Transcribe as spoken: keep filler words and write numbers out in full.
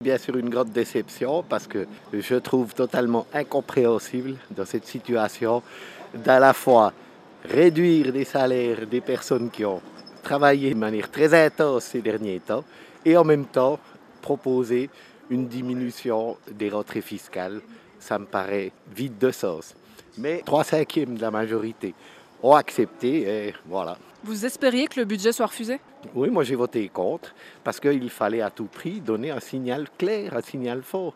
Bien sûr, une grande déception parce que je trouve totalement incompréhensible dans cette situation d'à la fois réduire les salaires des personnes qui ont travaillé de manière très intense ces derniers temps et en même temps proposer une diminution des rentrées fiscales. Ça me paraît vide de sens. Mais trois cinquièmes de la majorité ont accepté et voilà. Vous espériez que le budget soit refusé? Oui, moi j'ai voté contre parce qu'il fallait à tout prix donner un signal clair, un signal fort.